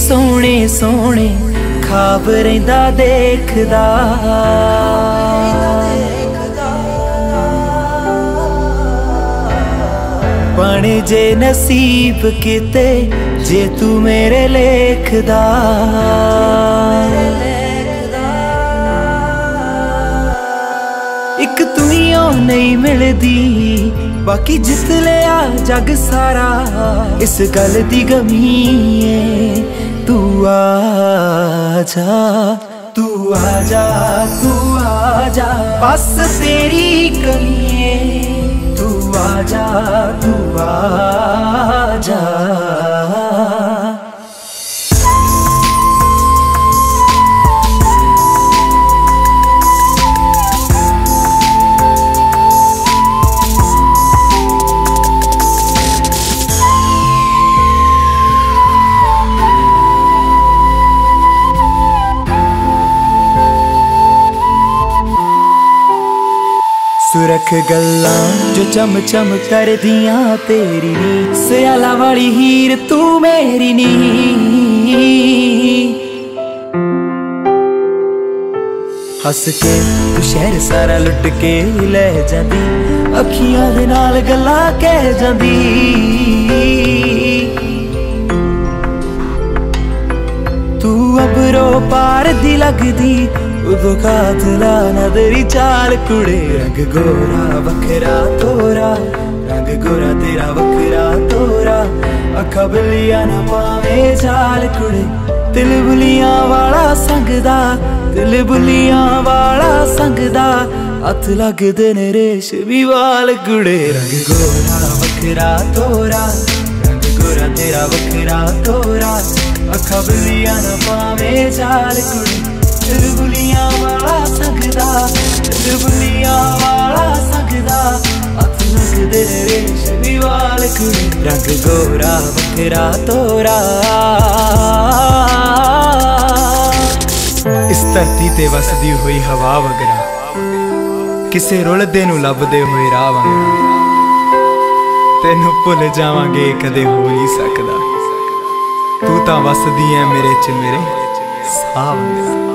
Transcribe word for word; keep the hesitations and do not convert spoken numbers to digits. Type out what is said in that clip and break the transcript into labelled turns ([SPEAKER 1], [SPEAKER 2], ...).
[SPEAKER 1] सोने सोने खाब रहिंदा देखदा। बन जे नसीब किते जे तू मेरे लेखदा। एक तू ही ओ नहीं मिलदी बाकी जित लिया जग सारा। इस गल दी गमी है तू आजा तू आजा तू आजा बस तेरी कमी है तू आजा तू आजा। सुरख गल्लां जो चम चम कर दियां तेरी नी। सयाला वाली हीर तू मेरी नी। हस के तू शहर सारा लुट के ले जांदी। अखियां दे नाल गल्लां कह जांदी। तू अबरो पार दी लगदी उदो कातला नदरी चाल कुड़े। रंग गोरा बखरा तोरा रंग गोरा तेरा बखरा तोरा। अखा बलिया न पावे चाल कुड़े। दिल बुलियां वाला संगदा दिल बुलियां वाला संगदा। हथ लगदे ने रेशमी वाल कुड़े। रंग गोरा बखरा तोरा रंग गोरा तेरा बखरा तोरा। अखा बलिया न पावे चाल कुड़े। दिल बुलियां वाला संगदा दिल बुलियां वाला संगदा। हथ लगदे ने रेशमी वाल कुड़े। रंग गोरा बखरा तोरा। इस धरती ते वसदी हुई हवा वगरा किसे रुलदे नूं लभदे होए राह वंगरा। तेनू भुल जावांगे कदे हो नहीं सकदा। तू तां वसदी ऐ मेरे च मेरे साह वंगरा।